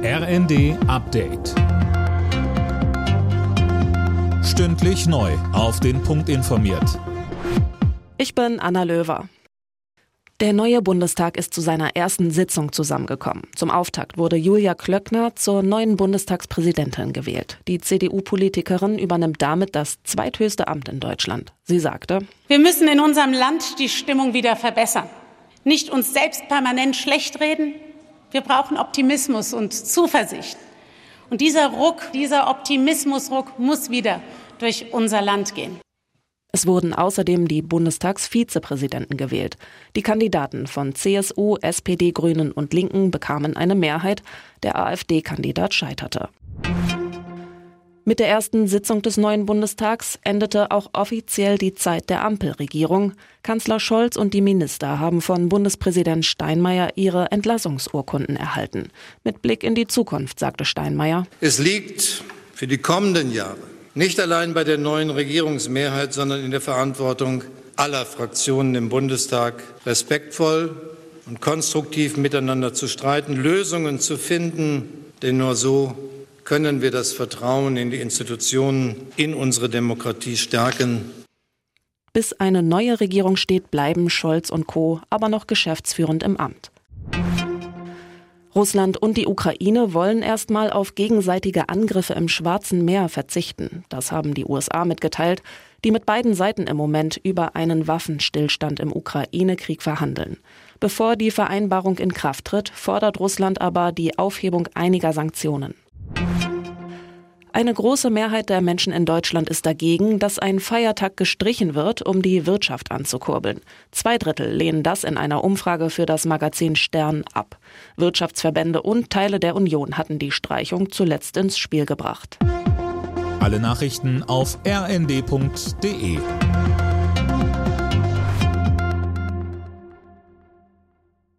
RND Update. Stündlich neu auf den Punkt informiert. Ich bin Anna Löwer. Der neue Bundestag ist zu seiner ersten Sitzung zusammengekommen. Zum Auftakt wurde Julia Klöckner zur neuen Bundestagspräsidentin gewählt. Die CDU-Politikerin übernimmt damit das zweithöchste Amt in Deutschland. Sie sagte: Wir müssen in unserem Land die Stimmung wieder verbessern. Nicht uns selbst permanent schlecht reden. Wir brauchen Optimismus und Zuversicht. Und dieser Optimismusruck muss wieder durch unser Land gehen. Es wurden außerdem die Bundestagsvizepräsidenten gewählt. Die Kandidaten von CSU, SPD, Grünen und Linken bekamen eine Mehrheit. Der AfD-Kandidat scheiterte. Mit der ersten Sitzung des neuen Bundestags endete auch offiziell die Zeit der Ampelregierung. Kanzler Scholz und die Minister haben von Bundespräsident Steinmeier ihre Entlassungsurkunden erhalten. Mit Blick in die Zukunft, sagte Steinmeier: Es liegt für die kommenden Jahre nicht allein bei der neuen Regierungsmehrheit, sondern in der Verantwortung aller Fraktionen im Bundestag, respektvoll und konstruktiv miteinander zu streiten, Lösungen zu finden, denn nur so können wir das Vertrauen in die Institutionen, in unsere Demokratie stärken. Bis eine neue Regierung steht, bleiben Scholz und Co. aber noch geschäftsführend im Amt. Russland und die Ukraine wollen erstmal auf gegenseitige Angriffe im Schwarzen Meer verzichten. Das haben die USA mitgeteilt, die mit beiden Seiten im Moment über einen Waffenstillstand im Ukraine-Krieg verhandeln. Bevor die Vereinbarung in Kraft tritt, fordert Russland aber die Aufhebung einiger Sanktionen. Eine große Mehrheit der Menschen in Deutschland ist dagegen, dass ein Feiertag gestrichen wird, um die Wirtschaft anzukurbeln. 2/3 lehnen das in einer Umfrage für das Magazin Stern ab. Wirtschaftsverbände und Teile der Union hatten die Streichung zuletzt ins Spiel gebracht. Alle Nachrichten auf rnd.de.